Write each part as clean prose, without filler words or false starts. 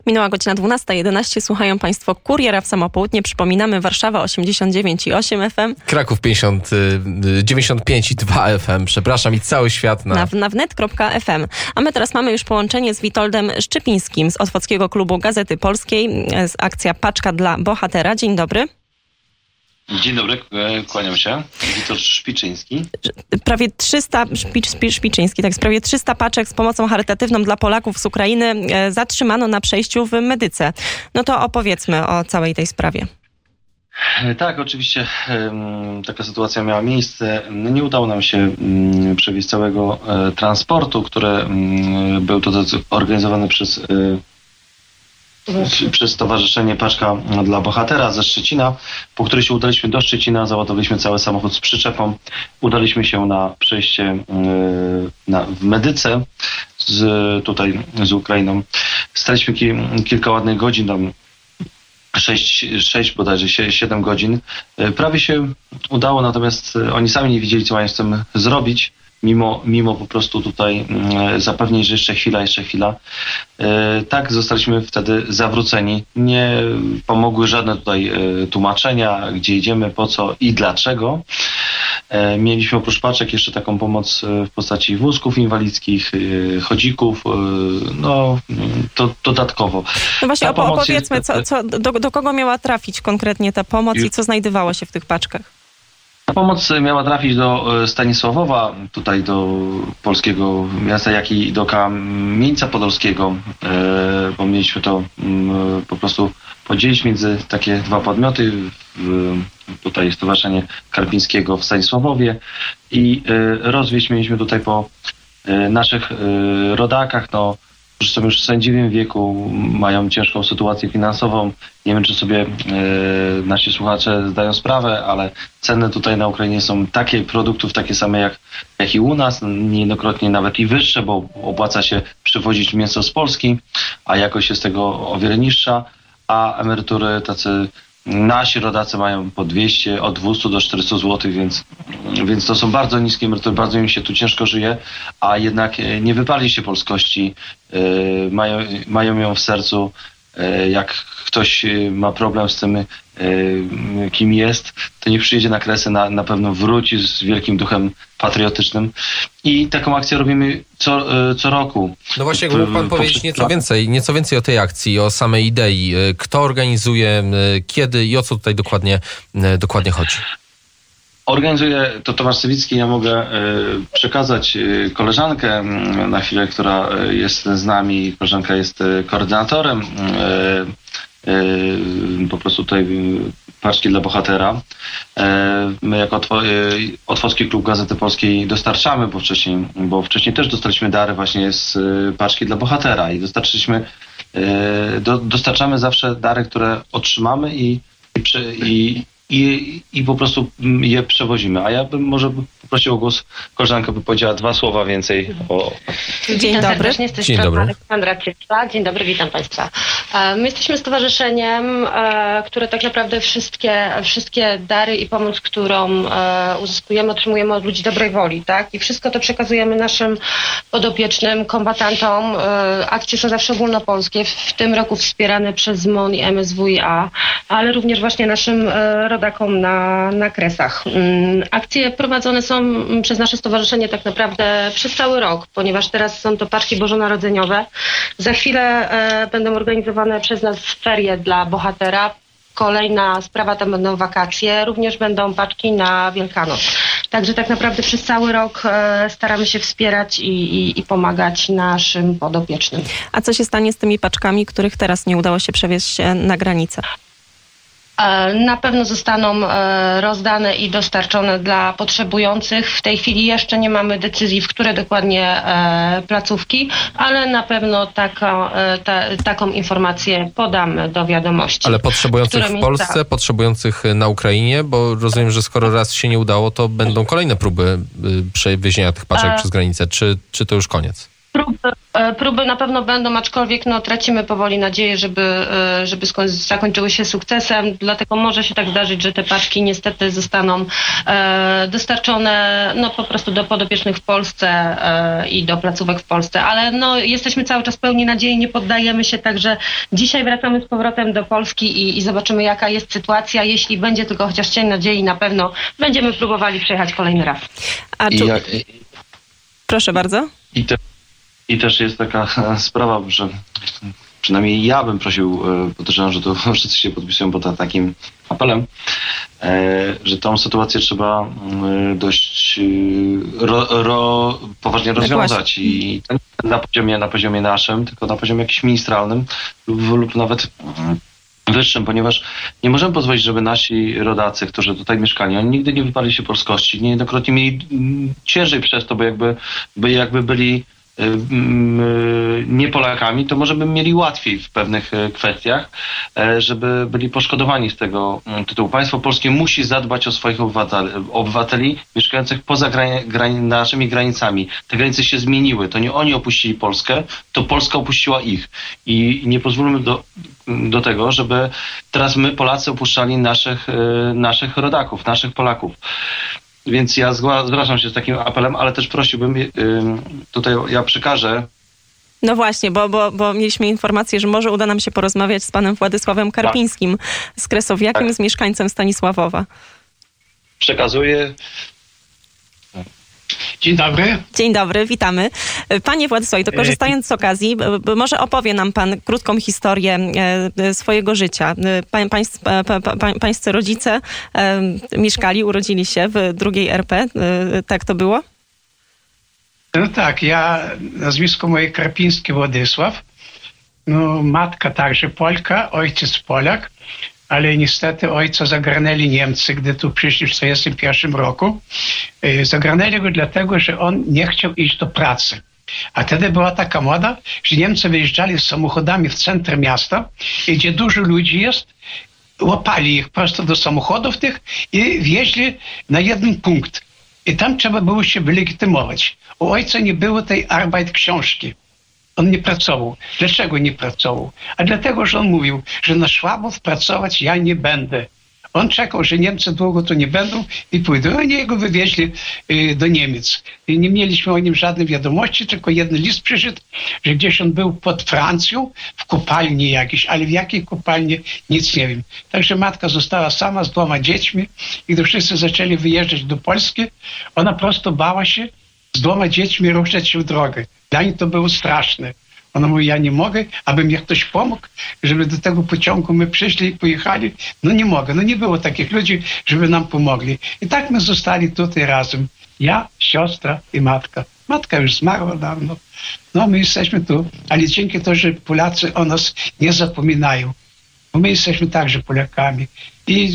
Minęła godzina 12:11. Słuchają Państwo Kuriera w samo południe. Przypominamy, Warszawa 89,8 FM. Kraków 95,2 FM. Przepraszam, i cały świat na wnet.fm. A my teraz mamy już połączenie z Witoldem Szczypińskim z Otwockiego Klubu Gazety Polskiej. Akcja Paczka dla Bohatera. Dzień dobry. Dzień dobry, kłaniam się. Witold Szpiczyński. Prawie 300 Szpiczyński, tak, prawie 300 paczek z pomocą charytatywną dla Polaków z Ukrainy zatrzymano na przejściu w Medyce. No to opowiedzmy o całej tej sprawie. Tak, oczywiście taka sytuacja miała miejsce. Nie udało nam się przewieźć całego transportu, który był to organizowany przez Stowarzyszenie Paczka dla Bohatera ze Szczecina, po której się udaliśmy do Szczecina, załadowaliśmy cały samochód z przyczepą, udaliśmy się na przejście w Medyce z Ukrainą. Staliśmy kilka ładnych godzin, tam 6 bodajże 7 godzin. Prawie się udało, natomiast oni sami nie wiedzieli, co mają z tym zrobić. Mimo po prostu tutaj zapewnień, że jeszcze chwila. Tak, zostaliśmy wtedy zawróceni. Nie pomogły żadne tutaj tłumaczenia, gdzie idziemy, po co i dlaczego. Mieliśmy oprócz paczek jeszcze taką pomoc w postaci wózków inwalidzkich, chodzików, no to dodatkowo. No właśnie opowiedzmy, do kogo miała trafić konkretnie ta pomoc i co znajdowało się w tych paczkach? Pomoc miała trafić do Stanisławowa, tutaj do polskiego miasta, jak i do Kamieńca Podolskiego, bo mieliśmy to po prostu podzielić między takie dwa podmioty, tutaj Stowarzyszenie Karpińskiego w Stanisławowie i rozwieźć mieliśmy tutaj po naszych rodakach, no, którzy są już w sędziwym wieku, mają ciężką sytuację finansową. Nie wiem, czy sobie nasi słuchacze zdają sprawę, ale ceny tutaj na Ukrainie są produktów takie same jak i u nas, niejednokrotnie nawet i wyższe, bo opłaca się przywozić mięso z Polski, a jakość jest tego o wiele niższa, a emerytury nasi rodacy mają po 200, od 200 do 400 zł, więc to są bardzo niskie emerytury, bardzo im się tu ciężko żyje, a jednak nie wyparli się polskości, mają ją w sercu. Jak ktoś ma problem z tym, kim jest, to niech przyjedzie na Kresy, na pewno wróci z wielkim duchem patriotycznym. I taką akcję robimy co roku. No właśnie, jak mógł pan powiedzieć nieco więcej o tej akcji, o samej idei. Kto organizuje, kiedy i o co tutaj dokładnie chodzi? Organizuje to Tomasz Sawicki. Ja mogę przekazać koleżankę na chwilę, która jest z nami. Koleżanka jest koordynatorem po prostu tutaj Paczki dla Bohatera. My jako Otwocki Klub Gazety Polskiej dostarczamy, bo wcześniej też dostaliśmy dary właśnie z Paczki dla Bohatera i dostarczamy zawsze dary, które otrzymamy i po prostu je przewozimy. A ja bym może poprosił o głos koleżankę, by powiedziała 2 słowa więcej o... Dzień dobry. Dzień dobry. Aleksandra Cypla. Dzień dobry, witam Państwa. My jesteśmy stowarzyszeniem, które tak naprawdę wszystkie dary i pomoc, którą uzyskujemy, otrzymujemy od ludzi dobrej woli, tak? I wszystko to przekazujemy naszym podopiecznym, kombatantom. Akcje są zawsze ogólnopolskie, w tym roku wspierane przez MON i MSWiA, ale również właśnie naszym rodakom na Kresach. Akcje prowadzone są przez nasze stowarzyszenie tak naprawdę przez cały rok, ponieważ teraz są to paczki bożonarodzeniowe. Za chwilę będą organizowane przez nas ferie dla Bohatera. Kolejna sprawa to będą wakacje, również będą paczki na Wielkanoc. Także tak naprawdę przez cały rok staramy się wspierać i pomagać naszym podopiecznym. A co się stanie z tymi paczkami, których teraz nie udało się przewieźć na granicę? Na pewno zostaną rozdane i dostarczone dla potrzebujących. W tej chwili jeszcze nie mamy decyzji, w które dokładnie placówki, ale na pewno taką informację podamy do wiadomości. Ale potrzebujących w Polsce, potrzebujących na Ukrainie, bo rozumiem, że skoro raz się nie udało, to będą kolejne próby przewiezienia tych paczek przez granicę. Czy to już koniec? Próby na pewno będą, aczkolwiek tracimy powoli nadzieję, żeby zakończyły się sukcesem, dlatego może się tak zdarzyć, że te paczki niestety zostaną dostarczone po prostu do podopiecznych w Polsce i do placówek w Polsce, ale jesteśmy cały czas pełni nadziei, nie poddajemy się, także dzisiaj wracamy z powrotem do Polski i zobaczymy, jaka jest sytuacja. Jeśli będzie tylko chociaż cień nadziei, na pewno będziemy próbowali przyjechać kolejny raz. Proszę bardzo. I też jest taka sprawa, że przynajmniej ja bym prosił, podejrzewam, że to wszyscy się podpisują pod takim apelem, że tą sytuację trzeba dość poważnie rozwiązać i na poziomie naszym, tylko na poziomie jakimś ministralnym lub nawet wyższym, ponieważ nie możemy pozwolić, żeby nasi rodacy, którzy tutaj mieszkali, oni nigdy nie wyparli się polskości, niejednokrotnie mieli ciężej przez to, bo jakby byli nie Polakami, to może by mieli łatwiej w pewnych kwestiach, żeby byli poszkodowani z tego tytułu. Państwo polskie musi zadbać o swoich obywateli mieszkających poza naszymi granicami. Te granice się zmieniły. To nie oni opuścili Polskę, to Polska opuściła ich. I nie pozwólmy do tego, żeby teraz my, Polacy, opuszczali naszych rodaków, naszych Polaków. Więc ja zwracam się z takim apelem, ale też prosiłbym, tutaj ja przekażę. No właśnie, bo mieliśmy informację, że może uda nam się porozmawiać z panem Władysławem Karpińskim, z kresowiakiem, z mieszkańcem Stanisławowa. Przekazuję. Dzień dobry. Dzień dobry, witamy. Panie Władysławie, to korzystając z okazji, może opowie nam pan krótką historię swojego życia. Pańscy rodzice mieszkali, urodzili się w drugiej RP, tak to było? No tak, nazwisko moje Karpiński Władysław. Matka także Polka, ojciec Polak, ale niestety ojca zagarnęli Niemcy, gdy tu przyszli w 1941 roku. Zagarnęli go dlatego, że on nie chciał iść do pracy. A wtedy była taka moda, że Niemcy wyjeżdżali z samochodami w centrum miasta i gdzie dużo ludzi jest, łapali ich prosto do samochodów tych i wieźli na jeden punkt. I tam trzeba było się wylegitymować. U ojca nie było tej Arbeit książki. On nie pracował. Dlaczego nie pracował? A dlatego, że on mówił, że na Szwabów pracować ja nie będę. On czekał, że Niemcy długo tu nie będą i pójdą. Oni go wywieźli do Niemiec. I nie mieliśmy o nim żadnej wiadomości, tylko jeden list przyszedł, że gdzieś on był pod Francją, w kopalni jakiejś, ale w jakiej kopalni nic nie wiem. Także matka została sama z 2 dziećmi i gdy wszyscy zaczęli wyjeżdżać do Polski, ona prosto bała się z 2 dziećmi ruszać się w drogę. Dla niej to było straszne. Ona mówi, ja nie mogę, aby mi ktoś pomógł, żeby do tego pociągu my przyszli i pojechali. Nie mogę. Nie było takich ludzi, żeby nam pomogli. I tak my zostali tutaj razem. Ja, siostra i matka. Matka już zmarła dawno. My jesteśmy tu, ale dzięki to, że Polacy o nas nie zapominają. Bo my jesteśmy także Polakami. I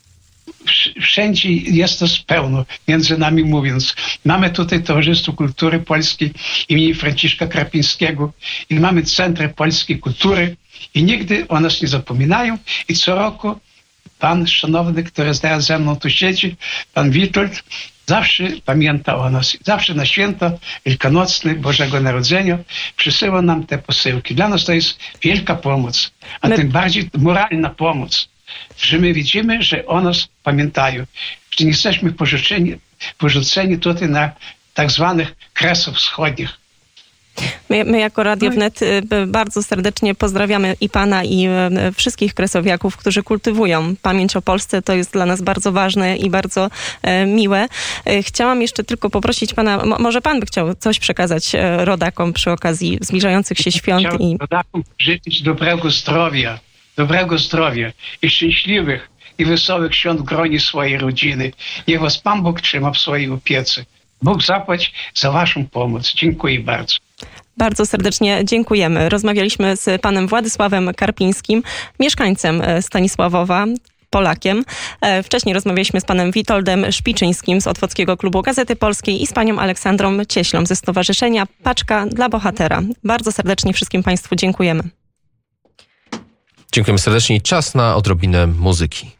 wszędzie jest to pełno, między nami mówiąc. Mamy tutaj Towarzystwo Kultury Polskiej imienia Franciszka Karpińskiego i mamy Centrum Polskiej Kultury i nigdy o nas nie zapominają. I co roku pan szanowny, który teraz ze mną tu siedzi, pan Witold, zawsze pamięta o nas. Zawsze na święto wielkanocne Bożego Narodzenia przysyła nam te posyłki. Dla nas to jest wielka pomoc, a tym bardziej moralna pomoc, że my widzimy, że o nas pamiętają, że nie jesteśmy porzuceni tutaj na tak zwanych Kresach Wschodnich. My jako Radio Wnet bardzo serdecznie pozdrawiamy i pana, i wszystkich kresowiaków, którzy kultywują pamięć o Polsce. To jest dla nas bardzo ważne i bardzo miłe. Chciałam jeszcze tylko poprosić pana, może pan by chciał coś przekazać rodakom przy okazji zbliżających się świąt. Chciałbym rodakom życzyć dobrego zdrowia i szczęśliwych i wesołych świąt w gronie swojej rodziny. Niech was Pan Bóg trzyma w swojej opiece. Bóg zapłać za waszą pomoc. Dziękuję bardzo. Bardzo serdecznie dziękujemy. Rozmawialiśmy z panem Władysławem Karpińskim, mieszkańcem Stanisławowa, Polakiem. Wcześniej rozmawialiśmy z panem Witoldem Szpiczyńskim z Otwockiego Klubu Gazety Polskiej i z panią Aleksandrą Cieślą ze Stowarzyszenia Paczka dla Bohatera. Bardzo serdecznie wszystkim państwu dziękujemy. Dziękujemy serdecznie. Czas na odrobinę muzyki.